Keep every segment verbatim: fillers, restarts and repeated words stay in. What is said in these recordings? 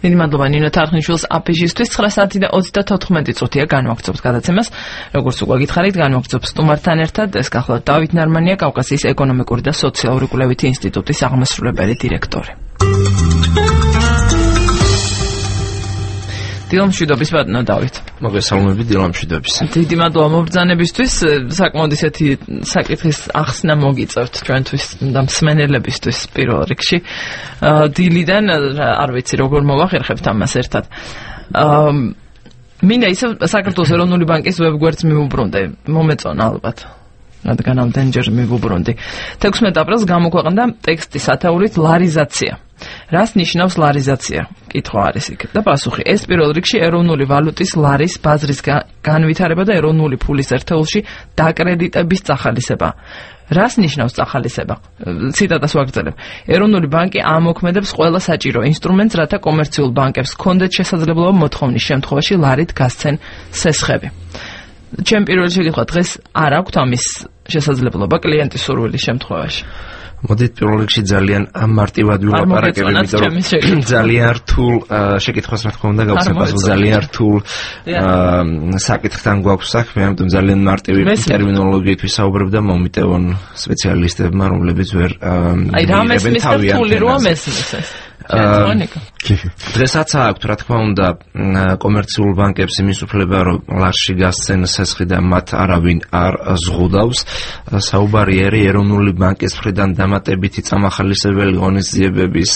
დიდი მადლობა ნინო თარხნიშვილს აფიჟისთვის. ცხრა საათი და ოცდათოთხმეტი წუთია განვაგრძობთ გადაცემას. როგორც უკვე გითხარით, განვაგრძობთ სტუმართან ერთად. ეს გახლავთ დავით ნარმანია, კავკასიის ეკონომიკური და სოციალური კვლევითი ინსტიტუტის აღმასრულებელი დირექტორი. დილამშვიდობის ბატონო დავით. მოგესალმებით დილამშვიდობის. დიდი მადლობა მობრძანებისთვის. საკმაოდ ისეთი საკითხის ახსნა მოგიწევთ ჩვენთვის და მსმენელებისთვის პირველ რიგში. დილიდან არ ვიცი როგორ მოვახერხებთ ამას ერთად. მინდა ისევ საქართველოს ეროვნული ბანკის ვებგვერდს მივუბრუნდე. მომეწონა ალბათ. რადგან ამდენჯერ მივუბრუნდი. თექვსმეტ აპრილს გამოქვეყნდა ტექსტი სათაურით ლარიზაცია. რას ნიშნავს ლარიზაცია? კითხვა არის იქ. და პასუხი: ეს პირველ რიგში ეროვნული ვალუტის ლარის ბაზრის განვითარება და ეროვნული ფულის ერთეულში დაკრედიტების წახალისება. რას ნიშნავს წახალისება? ციტატას ვაგრძელებ. ეროვნული ბანკი ამოქმედებს ყველა საჭირო ინსტრუმენტს, რათა კომერციულ ბანკებს ჰქონდეთ შესაძლებლობა მოთხოვნის შემთხვევაში ლარით გასცენ სესხები. ჩემ პირველ შეკითხვა დღეს არ აქვთ ამის შესაძლებლობა კლიენტის სურვილის შემთხვევაში? მოდით პირველ რიგში ძალიან მარტივად ვილაპარაკებ, იმიტომ რომ ძალიან რთულ შეკითხვას რა თქმა უნდა გავცემ, ძალიან რთულ საკითხთან გვაქვს საქმე, ამიტომ ძალიან მარტივი ტერმინოლოგიით ვისაუბრებ და მომიტევონ სპეციალისტებმა, რომლებიც ვერ აი რამეს მისდევ რთული რომ მესმის ეს. დღესაც აქვთ რა თქმა უნდა კომერციულ ბანკებს იმის უფლება რომ ლარში გასცენ სესხი და მათ არავინ არ ზღუდავს. საუბარი არის ეროვნული ბანკის მხრიდან დამატებითი წამახალისებელი ღონისძიებების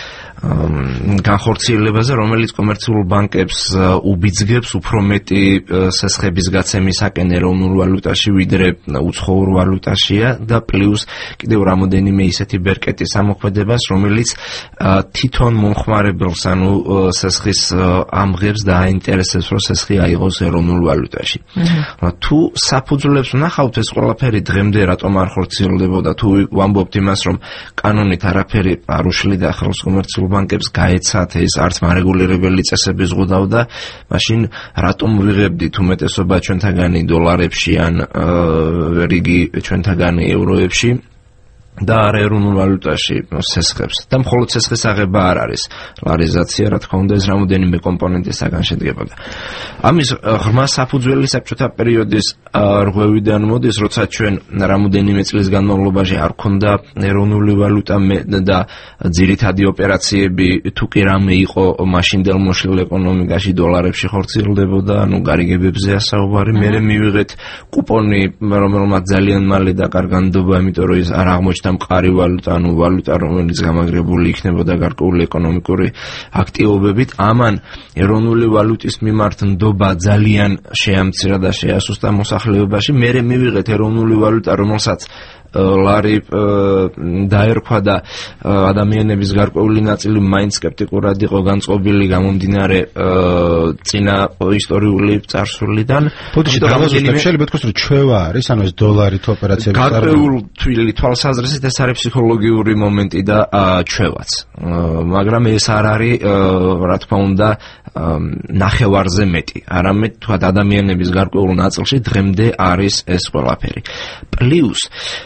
განხორციელებაზე, რომელიც კომერციულ ბანკებს უბიძგებს უფრო მეტი სესხების გაცემისაკენ ეროვნულ ვალუტაში ვიდრე უცხოურ ვალუტაშია და პლუს კიდევ რამოდენიმე ისეთი ბერკეტის ამოქმედებას, რომელიც თვითონ მომხმარებელს ანუ სესხის ამღებს და აინტერესებს, რომ სესხი აიღოს ეროვნულ ვალუტაში. თუ საფუძვლებს ვნახავთ ეს ყველაფერი დღემდე რატომ არ ხორციელდებოდა, თუ ვამბობთ იმას, რომ კანონით არაფერი არ უშლიდა ხელს კომერციულ ბანკებს გაეცათ ეს არც მარეგულირებელი წესები ზღუდავდა, მაშინ რატომ ვიღებდით უმეტესობა ჩვენთაგანი დოლარებში ან რიგი ჩვენთაგანი ევროებში და არ ეროვნულ ვალუტაში სესხებს. და მხოლოდ სესხის აღება არ არის ლარიზაცია, რა თქმა უნდა ეს რამოდენიმე კომპონენტისაგან შედგებოდა. ამის ღრმა საფუძველი საბჭოთა პერიოდის რღვევიდან მოდის, როცა ჩვენ რამოდენიმე წლის განმავლობაში არ ქონდა ეროვნული ვალუტა და ძირითადი ოპერაციები თუ კი რამე იყო მაშინდელ მოშლილ ეკონომიკაში დოლარებში ხორციელდებოდა, ანუ გარიგებებზეა საუბარი. მერე მივიღეთ კუპონი, რომელმაც ძალიან მალე დაკარგანდება, იმიტომ რომ ის არ აღმოჩნდა მყარი ვალუტა, ანუ ვალუტა, რომელიც გამაგრებული იქნებოდა გარკვეული ეკონომიკური აქტივობებით. ამან ეროვნული ვალუტის მიმართ ნდობა ძალიან შეამცირა და შეასუსტა მოსახლეობაში. მერე მივიღეთ ეროვნული ვალუტა, რომელსაც ლარი დაერქვა და ადამიანების გარკვეული ნაწილი მაინც სკეპტიკურად იყო განწყობილი გამომდინარე წინა ისტორიული წარსულიდან. შეიძლება თქვას, რომ ჩვევა არის, ანუ ეს დოლარით ოპერაციები გარკვეული თვალსაზრისით ეს არის ფსიქოლოგიური მომენტი და ჩვევაც. მაგრამ ეს არ არის რა თქმა უნდა ნახევარზე მეტი. არამედ თქვა ადამიანების გარკვეულ ნაწილში დღემდე არის ეს ყველაფერი. პლუს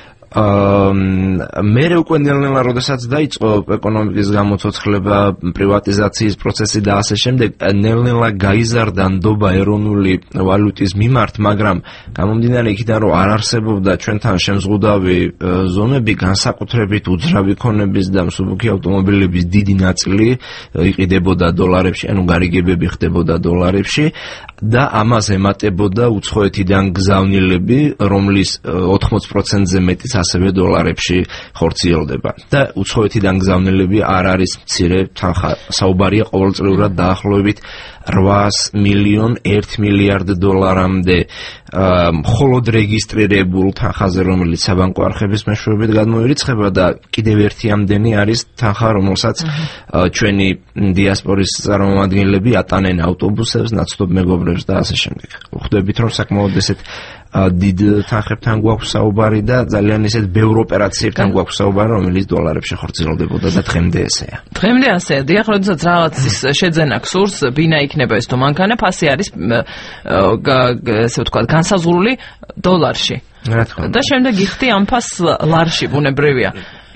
მერე უკვე ნელ-ნელა როდესაც დაიწყო ეკონომიკის გამოცოცხლება, პრივატიზაციის პროცესი და ასე შემდეგ, ნელ-ნელა გაიზარდა ნდობა ეროვნული ვალუტის მიმართ, მაგრამ გამომდინარე იქიდან, რომ არ არსებობდა ჩვენთან შემზღუდავი ზონები, განსაკუთრებით უძრავი ქონების და მსუბუქი ავტომობილების დიდი ნაწილი იყიდებოდა დოლარებში, ანუ გარიგებები ხდებოდა დოლარებში და ამას ემატებოდა უცხოეთიდან გზავნილები, რომლის ოთხმოც პროცენტზე მეტიც ასევე დოლარებში ხორციელდება. და უცხოეთიდან გზავნილები არ არის მცირე თანხა. საუბარია ყოველწლიურად დაახლოებით რვაას მილიონ ერთ მილიარდ დოლარამდე მხოლოდ რეგისტრირებულ თანხაზე, რომელიც საბანკო არხების მეშვეობით გადმოირიცხება და კიდევ ერთი ამდენი არის თანხა, რომელსაც ჩვენი დიასპორის წარმომადგენლები ატანენ ავტობუსებს, ნაცნობ მეგობრებს და ასე შემდეგ. ხვდებით, რომ საკმაოდ ესეთ დიდ თანხებთან გვაქვს საუბარი და ძალიან ისეთ ბევრ ოპერაციებთან გვაქვს საუბარი, რომელიც დოლარებში ხორციელდებოდა და დღემდე ესეა. დღემდე ასეა. დიახ, როდესაც რაღაცის შეძენა გსურს, ბინა იქნება ეს თუ მანქანა, ფასი არის ესე ვთქვათ, განსაზღვრული დოლარში. და შემდეგ იხდი ამ ფასს ლარში, ბუნებრივია.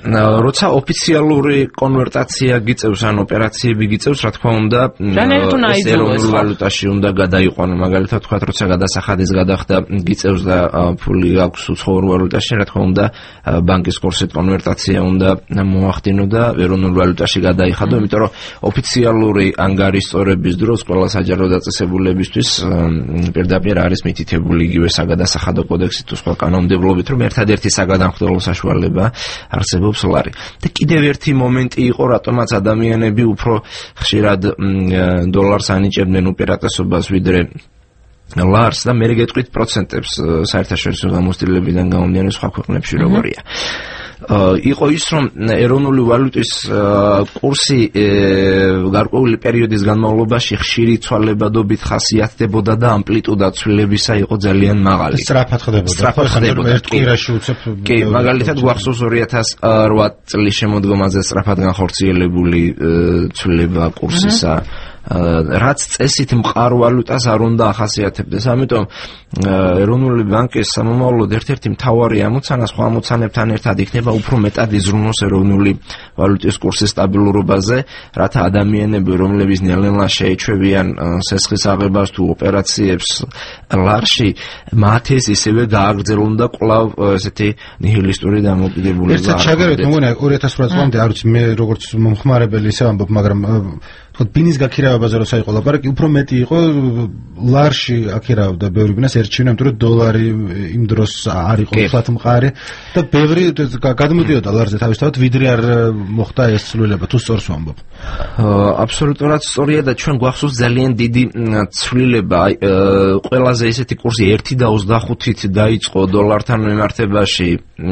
როცა ოფიციალური კონვერტაცია გიწევს ან ოპერაციები გიწევს, რა თქმა უნდა, ეს ეროვნულ ვალუტაში უნდა გადაიყვანო, მაგალითად თქვა, როცა გადასახადის გადახდა გიწევს და ფული აქვს უცხოურ ვალუტაში, რა თქმა უნდა, ბანკის კურსით კონვერტაცია უნდა მოახდინო და ეროვნულ ვალუტაში გადაიხადო, იმიტომ რომ ოფიციალური ანგარიშწორების დროს ყველა საჯარო დაწესებულებისთვის პირდაპირ არის მითითებული იგივე საგადასახადო კოდექსით თუ სხვა კანონმდებლობით, რომ ერთადერთი საგანახდელო საშუალება არსებობს ლარი. და კიდევ ერთი მომენტი იყო, რატომაც ადამიანები უფრო ხშირად დოლარს ანიჭებდნენ უპირატესობას ვიდრე ლარს და მე გეტყვით პროცენტებს საერთაშორისო გამოცდილებიდან გამომდინარე სხვა ქვეყნებში როგორია. იყო ის, რომ ეროვნული ვალუტის კურსი გარკვეული პერიოდის განმავლობაში ხშირი ცვალებადობით ხასიათდებოდა და ამპლიტუდა ცვლილებისა იყო ძალიან მაღალი. სწრაფად ხდებოდა. სწრაფად ხდებოდა. ერთ კვირაში უცებ. კი, მაგალითად გვახსოვს ორი ათას ორი წლის შემოდგომაზე სწრაფად განხორციელებული ცვლილება კურსისა. რაც წესით მყარ ვალუტას არ უნდა ახასიათებდეს. ამიტომ ეროვნული ბანკის სამომავლოდ ერთ-ერთი მთავარი ამოცანა სხვა ამოცანებთან ერთად იქნება უფრო მეტად იზრუნოს ეროვნული ვალუტის კურსის სტაბილურობაზე, რათა ადამიანები, რომლებიც ნელ-ნელა შეეჩვევიან სესხის აღებას თუ ოპერაციებს ლარში, მათ ეს ისევე გააგრძელონ და კვლავ ესეთი ნიჰილისტური დამოკიდებულება. ერთად ჩაგერეთ, მოგონა ორი ათას ორი წლამდე არ ვიცი, მე როგორც მომხმარებელი ისე ვამბობ, მაგრამ თქო ბინის გაქირავებაზე როცა იყო ლაპარაკი, უფრო მეტი იყო ლარში აქირავდა ბევრი ბინას ერჩივნა, იმიტომ რომ დოლარი იმ დროს არ იყო უშუალოდ მყარი და ბევრი გადმოდიოდა ლარზე თავისთავად, ვიდრე არ მოხდა ეს ცვლილება, თუ სწორს ვამბობ. აბსოლუტურად სწორია და ჩვენ გვახსოვს ძალიან დიდი ცვლილება, აი ყველაზე ესეთი კურსი ერთი და ოცდახუთით დაიწყო დოლართან მიმართებაში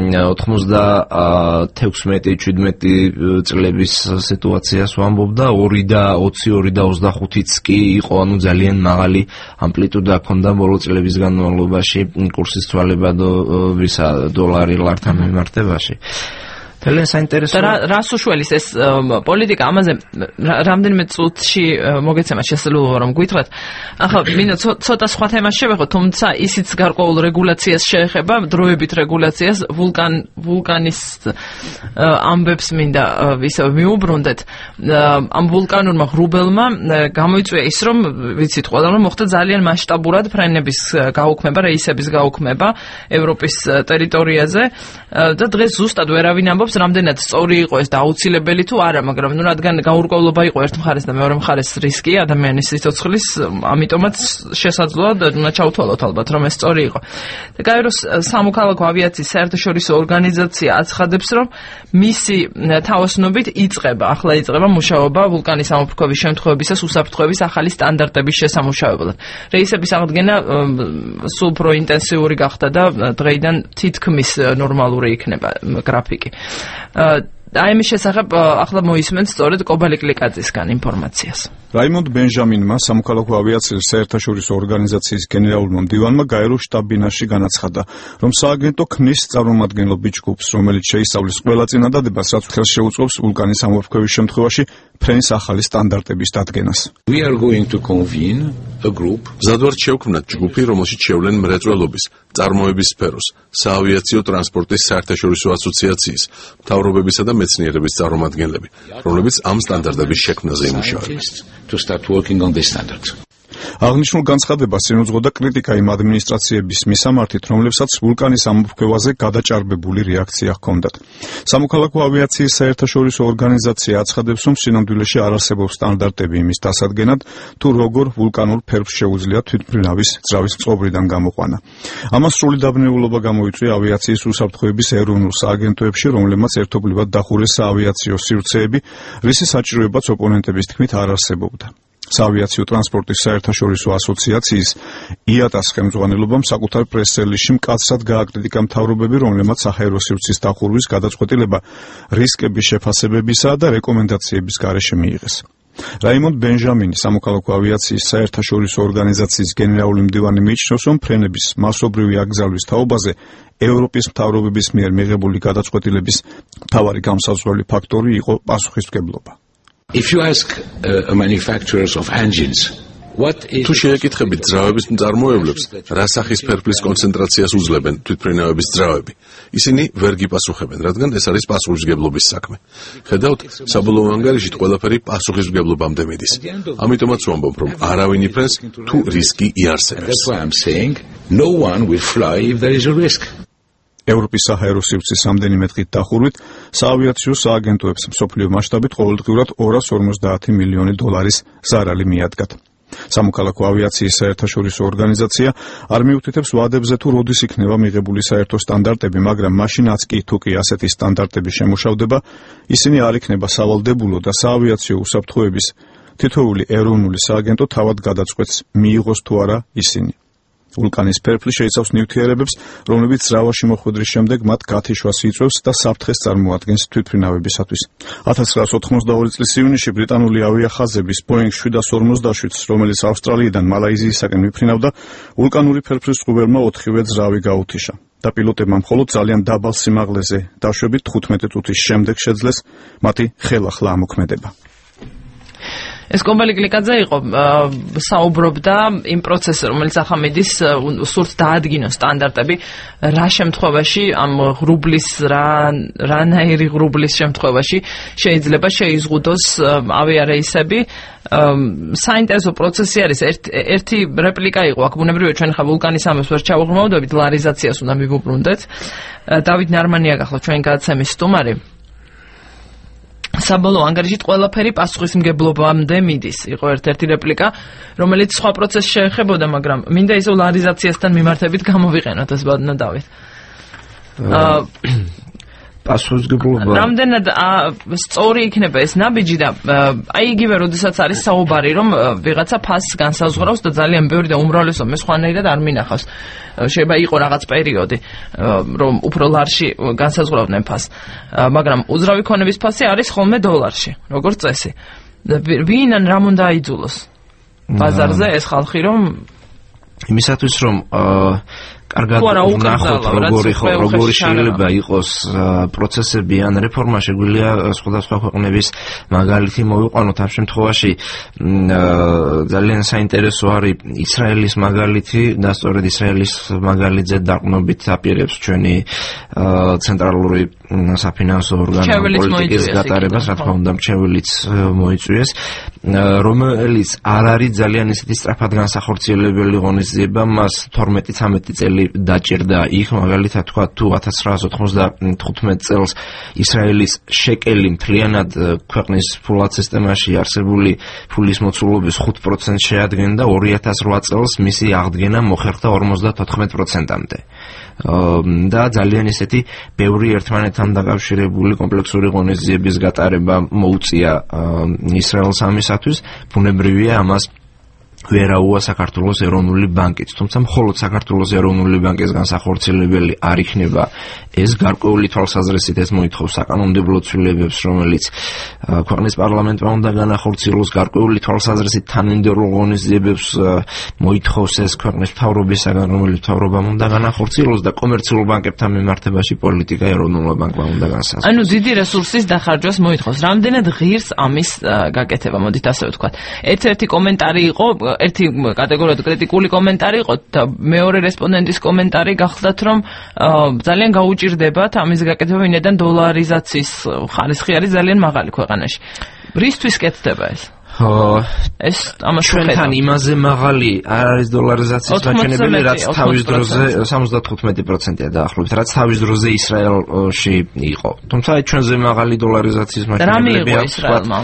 ოთხმოცდათექვსმეტი შვიდმეტი წლების სიტუაციას ვამბობ და ორი და ოცი ორი და ოცდახუთიც კი იყო, ანუ ძალიან მაღალი ამპლიტუდა ჰქონდა ბოლო წლების განმავლობაში კურსის ცვალებადობისა დოლარი ლართან მიმართებაში. ძალიან საინტერესო. და რას უშველის ეს პოლიტიკა, ამაზე რამდენიმე წუთში მოგეცემა შესაძლოა რომ გვითხრათ. ახლა მინდა ცოტა სხვა თემას შევეხო, თუმცა ისიც გარკვეულ რეგულაციას შეეხება, დროებით რეგულაციას, ვულკან ვულკანის ამბებს მინდა ისე მიუბრუნდეთ. ამ ვულკანურმა ღრუბელმა გამოიწვია ის, რომ ვიცით ყველა, რომ მოხდა ძალიან მასშტაბურად ფრენების გაუქმება, რეისების გაუქმება ევროპის ტერიტორიაზე და დღეს ზუსტად ვერავინ ამბობს რამდენად სწორი იყო ეს და აუცილებელი თუ არა, მაგრამ ნუ რადგან გაურკვევლობა იყო ერთ მხარეს და მეორე მხარეს რისკი ადამიანის სიცოცხლის, ამიტომაც შესაძლოა უნდა ჩავთვალოთ ალბათ რომ ეს სწორი იყო. და გაეროს სამოქალაქო ავიაციის საერთაშორისო ორგანიზაცია აცხადებს, რომ მისი თაოსნობით იწყება, ახლა იწყება მუშაობა ვულკანის ამოფრქვევის შემთხვევებისას უსაფრთხოების ახალი სტანდარტების შესამუშავებლად. რეისების აღდგენა სულ უფრო ინტენსიური გახდა და დღეიდან თითქმის ნორმალური იქნება გრაფიკი. აი ამის შესახებ ახლა მოისმენთ სწორედ კობალი კლიკაძისგან ინფორმაციას. რაიმონდ ბენჟამინმა სამოქალაქო ავიაციის საერთაშორისო ორგანიზაციის გენერალურმა მდივანმა გაეროს შტაბ-ბინაში განაცხადა, რომ სააგენტო ქმნის წარმომადგენლობითი ჯგუფს, რომელიც შეისწავლის ყველა წინადადებას, რაც ხელს შეუწყობს ვულკანის ამოფრქვევის შემთხვევაში ფრენის ახალი სტანდარტების დადგენას. We are going to convene a group. ზადვართ შევქმნათ ჯგუფი, რომელშიც შევლენ მრეწველობის, წარმოების სფეროს, საავიაციო ტრანსპორტის საერთაშორისო ასოციაციის, მთავრობებისა და მეცნიერების წარმომადგენლები, რომლებიც ამ სტანდარტების შექმნაზე იმუშავებენ. To start working on this standard. აღნიშნულ განცხადებას წინუძღოდა კრიტიკა იმ ადმინისტრაციების მისამართით, რომლებსაც ვულკანის ამოფრქვევაზე გადაჭარბებული რეაქცია ჰქონდათ. სამოქალაქო ავიაციის საერთაშორისო ორგანიზაცია აცხადებს, რომ სინამდვილეში არ არსებობს სტანდარტები იმის დასადგენად, თუ როგორ ვულკანურ ფერფს შეუძლია თვითმფრინავის ძრავის წყობრიდან გამოყვანა. ამას სრული დაბნეულობა გამოიწვია ავიაციის უსაფრთხოების ეროვნულ სააგენტოებში, რომლებმაც ერთობლივად დახურეს საავიაციო სივრცეები, რისი საჭიროებაც ოპონენტების თქმით არ არსებობდა. საავიაციო ტრანსპორტის საერთაშორისო ასოციაციის იატას ხელმძღვანელობამ საკუთარ პრეს-რელიზში მკაცრად გააკრიტიკა მთავრობები, რომლებმაც საჰაერო სივრცის დახურვის გადაწყვეტილება რისკების შეფასებებისა და რეკომენდაციების გარეშე მიიღეს. რაიმონდ ბენჟამინი, სამოქალაქო ავიაციის საერთაშორისო ორგანიზაციის გენერალური მდივანი, მიიჩნევს, რომ ფრენების მასობრივი აკრძალვის თაობაზე ევროპის მთავრობების მიერ მიღებული გადაწყვეტილების მთავარი გამსაზღვრელი ფაქტორი იყო პასუხისმგებლობა. If you ask uh, manufacturers of engines თუ შეეკითხებით ძრავების მწარმოებლებს, რა სახის ფერფლის კონცენტრაციას უძლებენ თვითმფრინავების ძრავები, ისინი ვერ გიპასუხებენ, რადგან ეს არის პასუხისმგებლობის საქმე. ხედავთ, საბოლოო ანგარიშით ყველაფერი პასუხისმგებლობამდე მიდის. ამიტომაც ვამბობ, რომ არავინ იფრენს, თუ რისკი იარსებებს. ევროპის საჰაერო სივრცის რამდენიმე დღით დახურვით საავიაციო სააგენტოებს მსოფლიო მასშტაბით ყოველდღიურად ორას ორმოცდაათი მილიონი დოლარის ზარალი მიადგათ. სამოქალაქო ავიაციის საერთაშორისო ორგანიზაცია არ მიუთითებს ვადებზე თუ როდის იქნება მიღებული საერთო სტანდარტები, მაგრამ მაშინაც კი თუ კი ასეთი სტანდარტები შემუშავდება, ისინი არ იქნება სავალდებულო და საავიაციო უსაფრთხოების თითოეული ეროვნული სააგენტო თავად გადაწყვეტს მიიღოს თუ არა ისინი. ვულკანის ფერფლი შეიცავს ნივთიერებებს, რომლებიც ძრავაში მოხვედრის შემდეგ მათ გათიშვას იწვევს და საფრთხეს წარმოადგენს თვითმფრინავებისათვის. ათას ცხრაასი ოთხმოცდაორი წლის ივნისში ბრიტანული ავიახაზების Boeing შვიდას ორმოცდაშვიდს, რომელიც ავსტრალიიდან მალაიზიისაკენ მიფრინავდა, ვულკანური ფერფლის წყუბერმა ოთხივე ძრავი გაუთიშა და პილოტებმა მხოლოდ ძალიან დაბალ სიმაღლეზე დაშვებით თხუთმეტი წუთის შემდეგ შეძლეს მათი ხელახლა ამოქმედება. ეს კომბალი გლიკაძე იყო საუბრობდა იმ პროცესზე, რომელიც ახლა მიდის, სურთ დაადგინოს სტანდარტები, რა შემთხვევაში ამ ღრუბლის რა რანაირი ღრუბლის შემთხვევაში შეიძლება შეიზღუდოს ავიარეისები. საინტერესო პროცესი არის. ერთი რეპლიკა იყო, აქ ბუნებრივია ჩვენ ხა ვულკანის ამბებს ვერ ჩავუღრმავდებით, ლარიზაციას უნდა მივუბრუნდეთ. დავით ნარმანია გახლა ჩვენ გადაცემის სტუმარი. საბოლოო ანგარიშით ყველაფერი პასუხისმგებლობამდე მიდის. იყო ერთ-ერთი რეპლიკა, რომელიც სხვა პროცესს შეეხებოდა, მაგრამ მინდა ისევ ლარიზაციასთან მიმართებით გამოვიყენოთ ეს ბოდნა დავით. პასუხისმგებლობა. რამდენად სწორი იქნება ეს ნაბიჯი და აი იგივე როდესაც არის საუბარი, რომ ვიღაცა ფასს განსაზღვრავს და ძალიან ბევრი და უმრავლესობა სხვანაირად არ მინახავს. შეიძლება იყო რაღაც პერიოდი, რომ უფრო ლარში განსაზღვრავდნენ ფასს, მაგრამ უძრავი ქონების ფასი არის ხოლმე დოლარში, როგორც წესი. ვინ ან რამ უნდა აიძულოს ბაზარზე ეს ხალხი, რომ იმისათვის რომ კარგად ვნახოთ როგორი როგორი შეიძლება იყოს პროცესები ან რეფორმა, შეგვიძლია სხვადასხვა ქვეყნების მაგალითი მოვიყვანოთ. ამ შემთხვევაში ძალიან საინტერესო არის ისრაელის მაგალითი და სწორედ ისრაელის მაგალითზე დაყრდნობით აპირებს ჩვენი ცენტრალური საფინანსო ორგანო პოლიტიკის გატარებას, რა თქმა უნდა, მრჩეველიც მოიწვიეს, რომელიც არ არის ძალიან ისეთი სწრაფად განსახორციელებელი ღონისძიება, მას თორმეტი ცამეტი წელი დაჭირდა იქ, მაგალითად თქვა, თუ ათას ცხრაასი ოთხმოცდათხუთმეტი წელს ისრაელის შეკელი მთლიანად ქვეყნის ფულად სისტემაში არსებული ფულის მოცულობის ხუთ პროცენტს შეადგენდა, ორი ათას რვა წელს მისი აღდგენა მოხერხდა ორმოცდათოთხმეტ პროცენტამდე. და ძალიან ისეთი ბევრი ერთმანეთთან დაკავშირებული კომპლექსური ღონისძიების გატარება მოუწია ისრაელს ამისათვის. ბუნებრივია ამას ვერაუა საქართველოს ეროვნული ბანკიც, თუმცა მხოლოდ საქართველოს ეროვნული ბანკის განსახორციელებელი არ იქნება ეს გარკვეული თვალსაზრისით. ეს მოითხოვს საკანონმდებლო ცვლილებებს, რომელიც ქვეყნის პარლამენტმა უნდა განახორციელოს, გარკვეული თვალსაზრისით თანმიმდევრულ ღონისძიებებს მოითხოვს ეს ქვეყნის მთავრობისაგან, რომელიც მთავრობამ უნდა განახორციელოს და კომერციულ ბანკებთან მიმართებაში პოლიტიკა ეროვნულმა ბანკმა უნდა განსაზღვროს. ანუ დიდი რესურსის დახარჯვას მოითხოვს. რამდენად ღირს ამის გაკეთება, მოდით ასე ვთქვათ. ერთ-ერთი კომენტარი იყო, ერთი კატეგორიად კრიტიკული კომენტარი იყო და მეორე რესპონდენტის კომენტარი გახლდათ, რომ ძალიან გაუჭირდებათ ამის გაკეთება, ვინაიდან დოლარიზაციის ხარისხი არის ძალიან მაღალი ქვეყანაში. რისთვის კეთდება ეს? ეს ამას ჩვენთან იმაზე მაღალი არ არის დოლარიზაციის მაჩვენებელი, რაც თავის დროზე სამოცდათხუთმეტი პროცენტია დაახლოებით, რაც თავის დროზე ისრაელში იყო. თუმცა ჩვენზე მაღალი დოლარიზაციის მაჩვენებლები აქვს.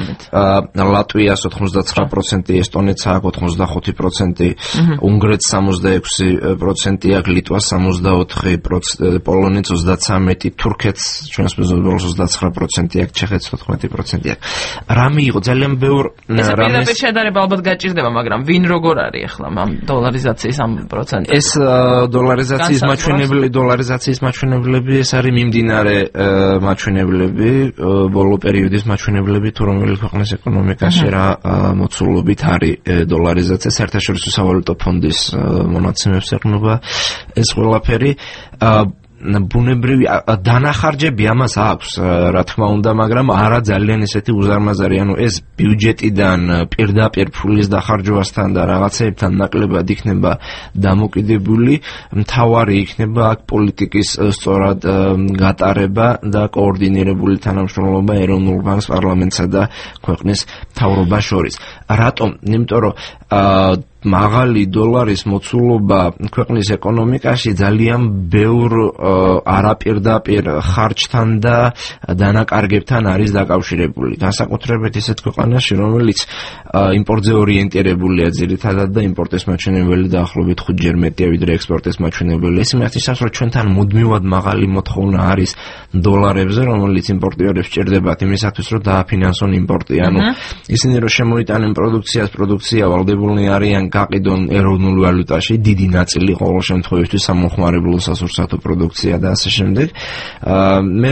ლატვიას ოთხმოცდაცხრა პროცენტი, ესტონეთს აქვს ოთხმოცდახუთი პროცენტი, უნგრეთს სამოცდაექვსი პროცენტი აქვს, ლიტვას სამოცდაოთხი პროცენტი, პოლონეთს ოცდაცამეტი, თურქეთს ჩვენს მეზობელს ოცდაცხრა პროცენტი აქვს, ჩეხეთს თოთხმეტი პროცენტი აქვს. რა მიიღო ძალიან ბევრ ეს პირდაპირ შედარება ალბათ გაჭირდება, მაგრამ ვინ როგორ არის ახლა ამ დოლარიზაციის ამ პროცენტი? ეს დოლარიზაციის მაჩვენებელი, დოლარიზაციის მაჩვენებლები, ეს არის მიმდინარე მაჩვენებლები, ბოლო პერიოდის მაჩვენებლები, თუ რომელი ქვეყნის ეკონომიკაში რა მოცულობით არის დოლარიზაცია. საერთაშორისო სავალუტო ფონდის მონაცემებს ეყრდნობა ეს ყველაფერი. ბუნებრივი დანახარჯები ამას აქვს, რა თქმა უნდა, მაგრამ არა ძალიან ესეთი უზარმაზარი, ანუ ეს ბიუჯეტიდან პირდაპირ ფულის დახარჯვასთან და რაღაცეებთან ნაკლებად იქნება დამოკიდებული, მთავარი იქნება აქ პოლიტიკის სწორად გატარება და კოორდინირებული თანამშრომლობა ეროვნულ ბანკს, პარლამენტსა და ქვეყნის მთავრობას შორის. რატომ? იმიტომ რომ მაღალი დოლარის მოცულობა ქვეყნის ეკონომიკაში ძალიან ბევრ არაპირდაპირ ხარჯთან და დანაკარგებთან არის დაკავშირებული. განსაკუთრებით ისეთ ქვეყანაში, რომელიც იმპორტზე ორიენტირებულია ძირითადად და იმპორტის მაჩვენებელი დაახლოებით ხუთჯერ მეტია ვიდრე ექსპორტის მაჩვენებელი. ეს იმართისას, რომ ჩვენთან მუდმივად მაღალი მოთხოვნა არის დოლარებზე, რომელიც იმპორტიორებს სჭირდებათ იმისათვის, რომ დააფინანსონ იმპორტი. ანუ ისინი რომ შემოიტანენ პროდუქციას, პროდუქცია ვალდებულნი არიან გაყიდონ ეროვნულ ვალუტაში, დიდი ნაწილი ყოველ შემთხვევაში სამოხმარებლო სასურსათო პროდუქცია და ასე შემდეგ. მე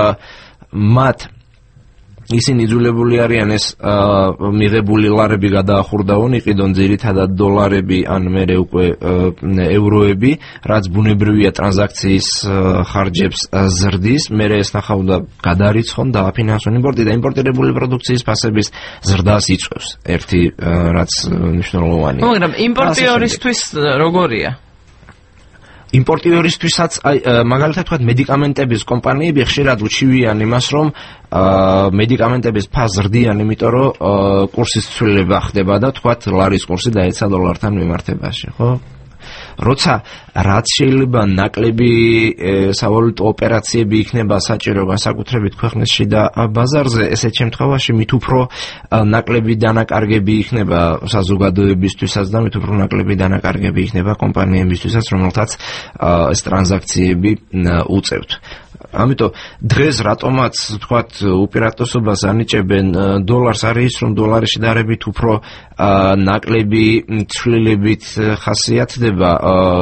მათ ისინი იძულებული არიან ეს მიღებული ლარები გადაახურდაონ, იყიდონ ძირითადად დოლარები ან მერე უკვე ევროები, რაც ბუნებრივია ტრანზაქციის ხარჯებს ზრდის, მერე ეს ნახავდა გადარიცხონ და აფინანსონ იმპორტი და იმპორტირებული პროდუქციის ფასების ზრდას იწვევს. ერთი რაც მნიშვნელოვანია. მაგრამ იმპორტიორისთვის როგორია? იმპორტიორისთვისაც, აი, მაგალითად ვთქვათ, მედიკამენტების კომპანიები ხშირად უჩივიან იმას, რომ მედიკამენტების ფასს ზრდიან, იმიტომ რომ კურსის ცვლილება ხდება და ვთქვათ, ლარის კურსი დაეცა დოლართან მიმართებაში, ხო? როცა რაც შეიძლება ნაკლები სავალუტო ოპერაციები იქნება საჭირო განსაკუთრებით ქვეყნის შიდა ბაზარზე, ესეთ შემთხვევაში მით უფრო ნაკლები დანაკარგები იქნება საზოგადოებისთვისაც და მით უფრო ნაკლები დანაკარგები იქნება კომპანიებისთვისაც, რომელთაც ეს ტრანზაქციები უწევთ. ამიტომ დღეს რატომაც ვთქვათ უპირატესობას ანიჭებენ დოლარს, არის რომ დოლარის შედარებით უფრო ნაკლები ცვლილებით ხასიათდება,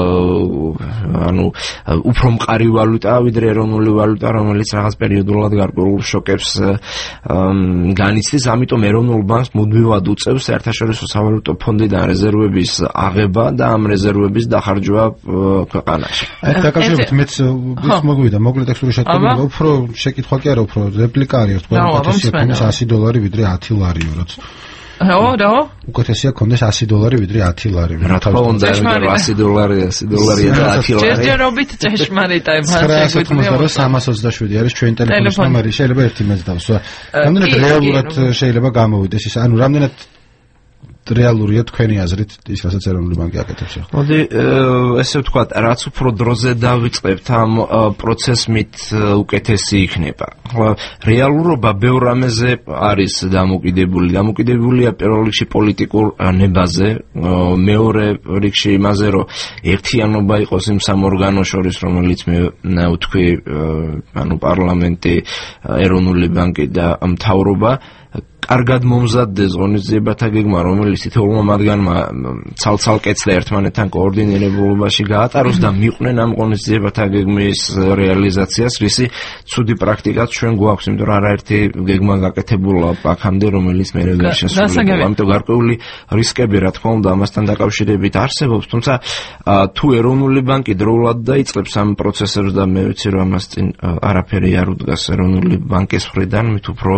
ანუ უფრო მყარი ვალუტაა ვიდრე ეროვნული ვალუტა, რომელიც რაღაც პერიოდულად გარკვეულ შოკებს განიცდის. ამიტომ ეროვნულ ბანკს მუდმივად უწევს საერთაშორისო სავალუტო ფონდიდან რეზერვების აღება და ამ რეზერვების დახარჯვა ქვეყანაში. აი დაკავშირებით მეც მოგვიდა მოკლედ ექსპერტული შეტყობინება, უფრო შეკითხვა კი არა, უფრო რეპლიკა არის, თქვენ ასი დოლარი ვიდრე ათი ლარიო, რაც რა რა უკეთესია კონდეს ასი დოლარი ვიდრე ათი ლარი. რა თქმა უნდა, ასი დოლარი, ასი დოლარია და ათი ლარი. ჯერჯერობით ჭეშმარიტაა მას. ცხრაასი სამას ოცდაშვიდი არის ჩვენი ტელეფონის ნომერი, შეიძლება ერთი მეც დავსვა. რამდენად რეალურად შეიძლება გამოვიდეს ის, ანუ რამდენად რეალურია თქვენი აზრით ის, რასაც ეროვნული ბანკი აკეთებს ახლა? მოდი ესე ვთქვათ, რაც უფრო დროზე დავიწყებთ ამ პროცესს, მით უკეთესი იქნება. რეალურობა ბევრ რამეზე არის დამოკიდებული. დამოკიდებულია პირველ რიგში პოლიტიკურ ნებაზე, მეორე რიგში იმაზე, რომ ერთიანობა იყოს იმ სამ ორგანოს შორის, რომელიც მე ვთქვი, ანუ პარლამენტი, ეროვნული ბანკი და მთავრობა. კარგად მომზადდეს ღონისძიებათა გეგმა, რომელიც თითოეულმა მათგანმა ცალ-ცალ კეცდა ერთმანეთთან კოორდინირებულობაში გაატაროს და მიყვნენ ამ ღონისძიებათა გეგმის რეალიზაციას, რისი ცუდი პრაქტიკაც ჩვენ გვაქვს, იმიტომ რომ არაერთი გეგმა გაკეთებულა აქამდე, რომელიც მერე ვერ შესრულებულა. ამიტომ გარკვეული რისკები, რა თქმა უნდა, ამასთან დაკავშირებით არსებობს, თუმცა თუ ეროვნული ბანკი დროულად დაიწყებს ამ პროცესებს და მე ვიცი, რომ ამას წინ არაფერი არ უდგას ეროვნული ბანკის მხრიდან, მით უფრო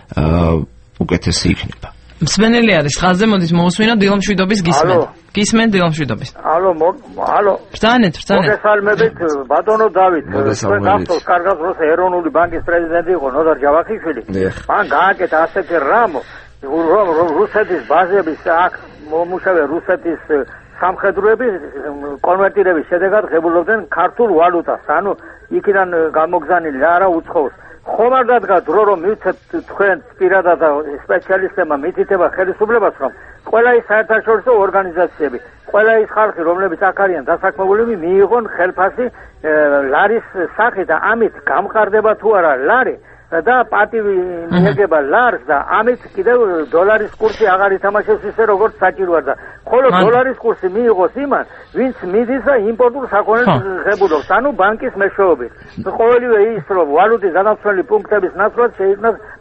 უკეთესი იქნება. მსმენელი არის ხაზზე, მოდით მოусმინოთ დილამშვიდობის გისმენ. გისმენ დილამშვიდობის. ალო, ალო. ბრძანეთ, ბრძანეთ. მოგესალმებით, ბატონო დავით. თქვენ გახსოვს კარგად, რომ ეროვნული ბანკის პრეზიდენტი იყო ნოდარ ჯავახიშვილი. მან გააკეთა ასეთი რამ, რომ რუსეთის ბაზების აქ მომუშავე რუსეთის სამხედროები კონვერტირების შედეგად ღებულობდნენ ქართულ ვალუტას. ანუ იქიდან გამოგზავნილი არა უცხოურს. ხომ არ დადგა დრო, რომ მივცეთ თქვენ პირადად სპეციალისტებმა მითითება ხელისუფლებას, რომ ყველა ის საერთაშორისო ორგანიზაციები, ყველა ის ხალხი, რომლებიც აქ არიან დასაქმებულები, მიიღონ ხელფასი ლარის სახით და ამით გამყარდება თუ არა ლარი და პატივი მიეგება ლარს და ამით კიდევ დოლარის კურსი აღარ ითამაშებს ისე როგორც საჭიროა და ხოლო დოლარის კურსი მიიღოს იმან, ვინც მიდის და იმპორტულ საქონელს ღებულობს, ანუ ბანკის მეშვეობით. ყოველივე ის, რომ ვალუტის გადამცემელი პუნქტების ნაცვლად შეიქმნას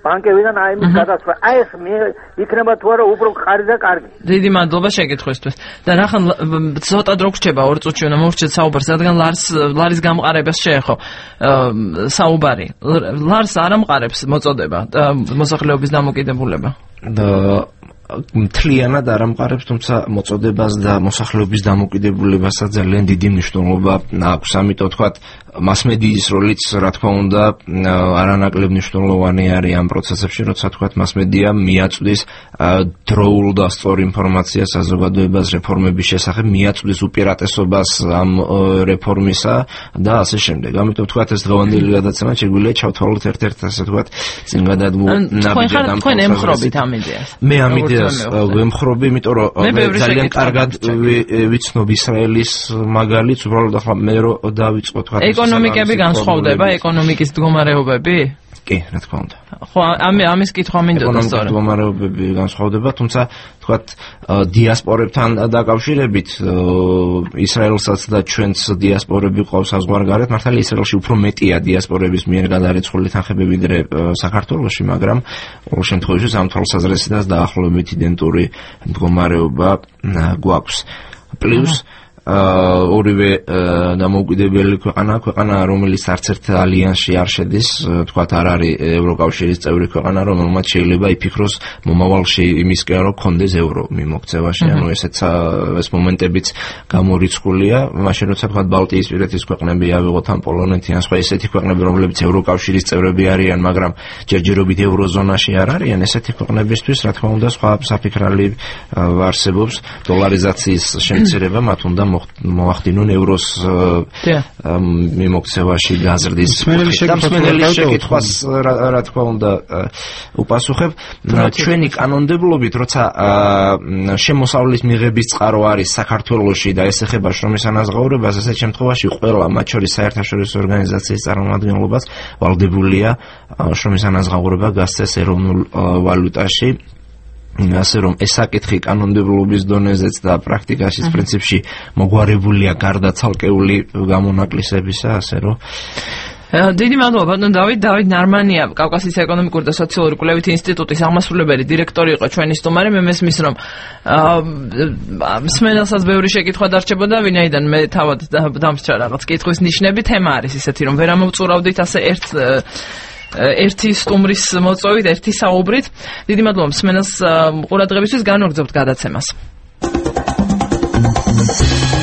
ბანკებიდან აი მის გადასვლა. აი ეს იქნება თუ არა უფრო ხარი და კარგი. დიდი მადლობა შეკითხვისთვის. და რახან ცოტა დრო გრჩება ორ წუთში უნდა მოვრჩეთ საუბარს, რადგან ლარს ლარის გამყარებას შეეხო საუბარი. ლარს არ ამყარებს მოწოდება მოსახლეობის დამოკიდებულება. და მთლიანად არ ამყარებს, თუმცა მოწოდებას და მოსახლეობის დამოკიდებულებასაც ძალიან დიდი მნიშვნელობა აქვს. ამიტომ თქვათ მასმედიის როლიც, რა თქმა უნდა, არანაკლებ მნიშვნელოვანი არის ამ პროცესებში, როცა თქვათ მასმედია მიაწვდის დროულ და სწორ ინფორმაციას საზოგადოებას რეფორმების შესახებ, მიაწვდის უპირატესობას ამ რეფორმისა და ასე შემდეგ. ამიტომ თქვათ ეს დღევანდელი გადაცემა შეგვიძლია ჩავთვალოთ ერთ-ერთ ასე თქვათ წინგადადგმულ ნაბიჯად ამ თქვენ ემხრობით ამ იდეას. მე ამ იდეას ვემხრობი, იმიტომ რომ მე ძალიან კარგად ვიცნობ ისრაელის მაგალითს, უბრალოდ ახლა მე რო დავიწყო თქვათ ეკონომიკები განსხვავდება, ეკონომიკის მდგომარეობები? კი, რა თქმა უნდა. ხო, ამ ამის კითხვა მინდოდა სწორად. ეკონომიკის მდგომარეობები განსხვავდება, თუმცა თქვათ დიასპორებთან დაკავშირებით ისრაელსაც და ჩვენც დიასპორები ყავს საზღვარგარეთ, მართალია ისრაელში უფრო მეტია დიასპორების მიერ გადარეცხული თანხები ვიდრე საქართველოში, მაგრამ ყოველ შემთხვევაში ამ თვალსაზრისითაც დაახლოებით იდენტური მდგომარეობა გვაქვს. პლუს ორივე დამოუკიდებელი ქვეყანა, ქვეყანა რომელიც არც ერთ ალიანსში არ შედის, თქვათ არ არის ევროკავშირის წევრი ქვეყანა, რომელმაც შეიძლება იფიქროს მომავალში იმისკენ რომ კონდეს ევრო მიმოქცევაში, ანუ ესეც ეს მომენტებიც გამორიცხულია, მაშინ როცა თქვათ ბალტიისპირეთის ქვეყნები ავიღოთ ან პოლონეთი ან სხვა ესეთი ქვეყნები, რომლებიც ევროკავშირის წევრები არიან, მაგრამ ჯერჯერობით ევროზონაში არ არიან, ესეთი ქვეყნებისთვის, რა თქმა უნდა, სხვა საფიქრალი არსებობს დოლარიზაციის შემცირება, მათ უნდა მოახდინონ ევროს მიმოქცევაში გაზრდის მსმენელი შეკითხვას რა თქმა უნდა უპასუხებ. ჩვენი კანონმდებლობით, როცა შემოსავლის მიღების წყარო არის საქართველოში და ეს ეხება შრომის ანაზღაურებას, ესეთ შემთხვევაში ყველა, მათ შორის საერთაშორისო ორგანიზაციის წარმომადგენლობაც ვალდებულია შრომის ანაზღაურება გასცეს ეროვნულ ვალუტაში. ასე რომ ეს საკითხი კანონმდებლობის დონეზეც და პრაქტიკაშიც პრინციპში მოგვარებულია გარდა ცალკეული გამონაკლისებისა, ასე რომ დიდი მადლობა ბატონ დავით დავით ნარმანია, კავკასიის ეკონომიკური და სოციალური კვლევითი ინსტიტუტის აღმასრულებელი დირექტორი იყო ჩვენი სტუმარი. მე მესმის რომ მსმენელსაც ბევრი შეკითხვა დარჩებოდა, ვინაიდან მე თავად დამსჭა რაღაც კითხვის ნიშნები. თემა არის ისეთი, რომ ვერ ამოვწურავდით ასე ერთ ერთი სტუმრის მოწვევით, ერთი საუბრით. დიდი მადლობა მსმენელს ყურადღებისთვის, განვაგრძობთ გადაცემას.